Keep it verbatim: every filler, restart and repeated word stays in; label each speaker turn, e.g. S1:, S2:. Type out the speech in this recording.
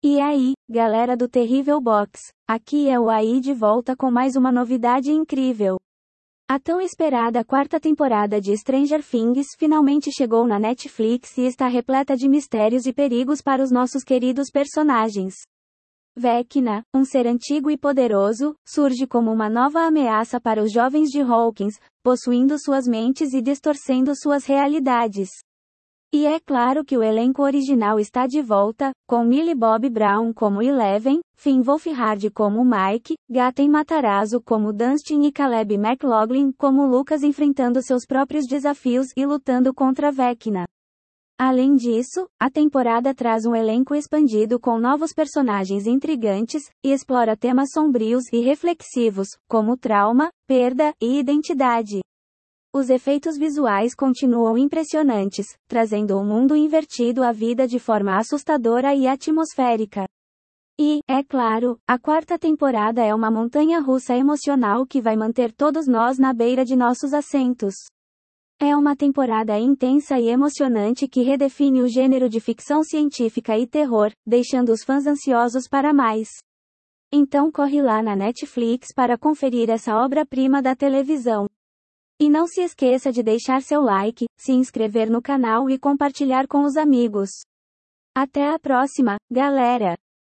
S1: E aí, galera do Terrível Box, aqui é o A I de volta com mais uma novidade incrível. A tão esperada quarta temporada de Stranger Things finalmente chegou na Netflix e está repleta de mistérios e perigos para os nossos queridos personagens. Vecna, um ser antigo e poderoso, surge como uma nova ameaça para os jovens de Hawkins, possuindo suas mentes e distorcendo suas realidades. E é claro que o elenco original está de volta, com Millie Bobby Brown como Eleven, Finn Wolfhard como Mike, Gaten Matarazzo como Dustin e Caleb McLaughlin como Lucas enfrentando seus próprios desafios e lutando contra Vecna. Além disso, a temporada traz um elenco expandido com novos personagens intrigantes, e explora temas sombrios e reflexivos, como trauma, perda e identidade. Os efeitos visuais continuam impressionantes, trazendo um mundo invertido à vida de forma assustadora e atmosférica. E, é claro, a quarta temporada é uma montanha-russa emocional que vai manter todos nós na beira de nossos assentos. É uma temporada intensa e emocionante que redefine o gênero de ficção científica e terror, deixando os fãs ansiosos para mais. Então corre lá na Netflix para conferir essa obra-prima da televisão. E não se esqueça de deixar seu like, se inscrever no canal e compartilhar com os amigos. Até a próxima, galera!